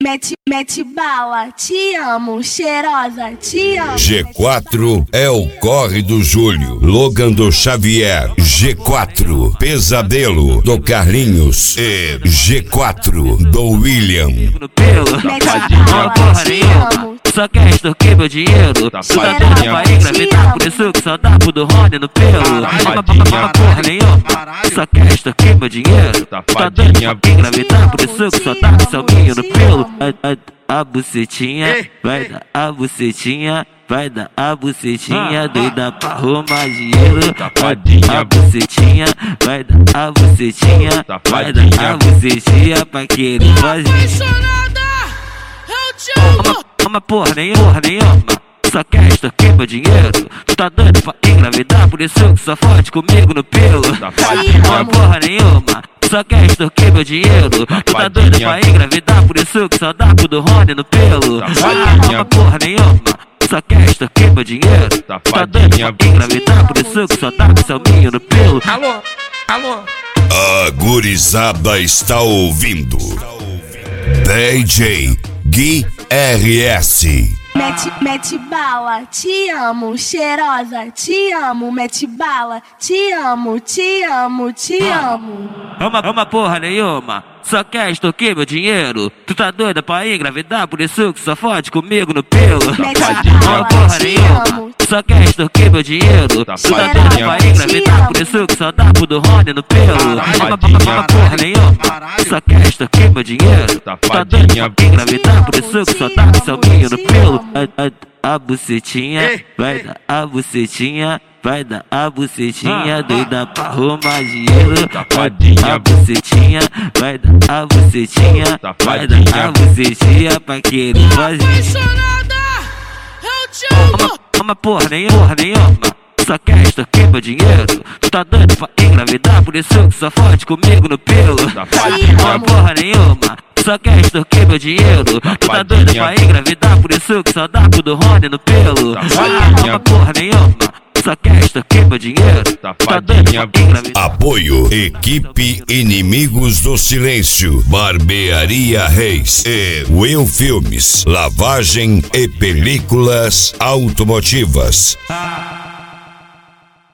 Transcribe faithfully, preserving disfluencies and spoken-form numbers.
mete, mete bala, te amo, cheirosa, te amo. G quatro é o corre do Júlio, Logan do Xavier, G quatro, Pesadelo do Carlinhos e G quatro do William. Mete bala, te amo. Só quer extorquir meu dinheiro. Tu tá doido pra engravidar, por isso que só dá pro do Rony no pelo. Uma porra nenhuma, só quer extorquir meu dinheiro. Tu tá doido pra engravidar, por isso que só dá pro salminho no pelo. A, a, a bucetinha, vai dar a bucetinha. Vai dar a bucetinha, doida pra arrumar dinheiro. A bucetinha, vai dar a bucetinha. Vai dar a bucetinha pra querer fazer. Uma porra nenhuma, porra nenhuma, só quer extorquir meu dinheiro. Tu tá doido pra engravidar, por isso que só fode comigo no pelo. Uma porra nenhuma, só quer extorquir meu dinheiro. Tu tá doido pra engravidar, por isso que só dá pro do Rony no pelo. Uma porra nenhuma, só quer extorquir meu dinheiro. Tu tá doido pra engravidar, por isso que só dá pro salminho no pelo. Alô, alô. A gurizada está ouvindo D J Gui R S. Mete, mete bala, te amo, cheirosa, te amo, mete bala, te amo, te amo, te amo. Uma, uma porra nenhuma, só quer extorquir meu dinheiro. Tu tá doida pra engravidar, por isso que só fode comigo no pelo. Mete Uma bala, porra te nenhuma, amo. só quer extorquir meu dinheiro. Tu tá doida pra engravidar, por isso que só dá pro do Rony no pelo. Uma, uma porra nenhuma, só quer extorquir meu dinheiro. Tu tá doida pra engravidar, por isso que só dá pro salminho no pelo. A, a, a bucetinha, vai dar a bucetinha. Vai dar a bucetinha, doida pra arrumar dinheiro. A bucetinha, vai dar a bucetinha. Vai dar a bucetinha pra querer fazer. Uma, uma porra nenhuma, porra nenhuma, só quer extorquir meu dinheiro. Tu tá doido pra engravidar, por isso que só fode comigo no pelo. Uma porra nenhuma, só quer extorquir meu dinheiro. Tu tá doido pra engravidar, por isso que só dá pro do Rony no pelo. Uma porra nenhuma, só quer extorquir meu dinheiro. Tá doido pra engravidar. Apoio Equipe Inimigos do Silêncio, Barbearia Reis e Will Filmes, lavagem e películas automotivas.